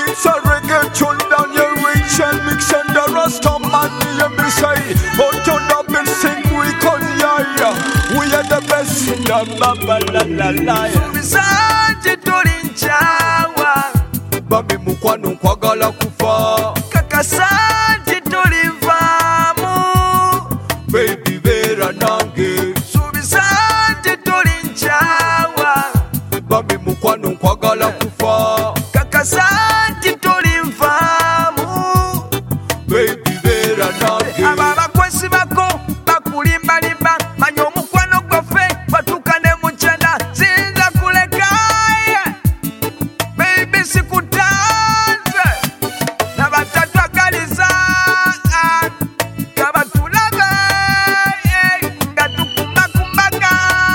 It's a reggae tune down your reach and mix and the Rasta man hear me say, oh turn up and sing we con yaya. We are the best in the baba la la la. Subisaje tulinchawa Bami mukwano nkwagala kufa Kakasaje tulivamu Baby vera nange Subisaje tulinchawa Bami mukwano nkwagala kufa Kakasaje tulivamu Baby vera nange Ababa kwesi bako bakulimba limba manyo mukwano gwafe batukane muchanda sinza kulekaya baby sikutanze na batatwagaliza kabatulabe ngatukumbakumbaga.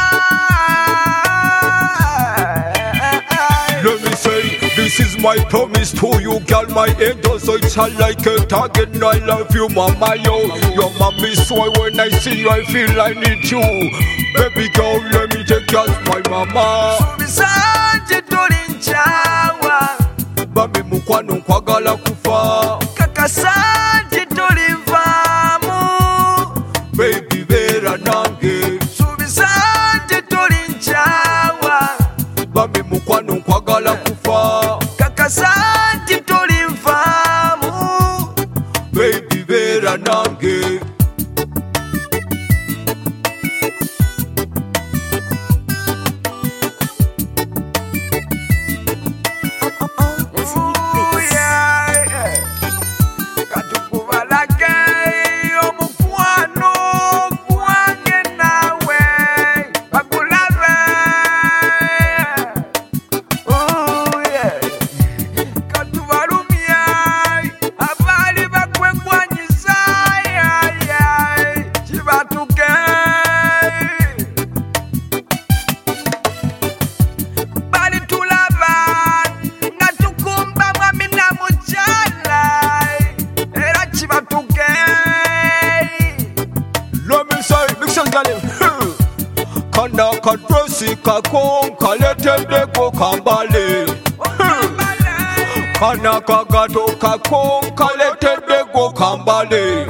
Let me say, this is my promise to you, girl, my angel. So it's all like a target. I love you, mama, yo. Your mommy, so when I see you, I feel I need you. Baby girl, let me take you as my mama. Subisaje tulinchawa Bami mukwano nkwagala kufa Kakasaje tulivamu Baby vera nange Subisaje tulinchawa Bami mukwano nkwagala kufa Kakasaje tulivamu Baby vera nange Kana kadrosi kakon kalete deko kambale Kana kagato kakon kalete deko kambale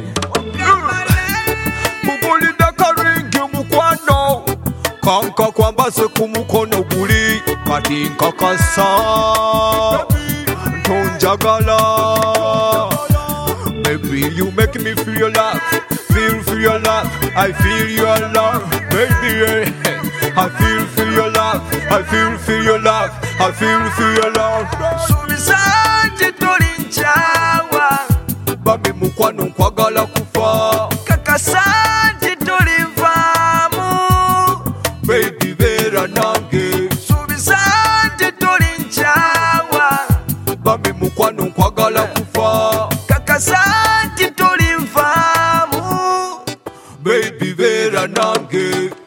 Mubuli dakaringi mukwano Kanka kwambase kumukono guli Kati nkakasa Tonjagala Baby you make me feel your love Feel your love, I feel your love, baby. I feel your love, I feel your love, I feel your love. Subisaje tulinchawa Bami mukwano nkwagala kufa Kakasaje tulivamu Baby vera nange Subisaje tulinchawa Bami mukwano nkwagala kufa Kakasaje tulivamu Baby vera nange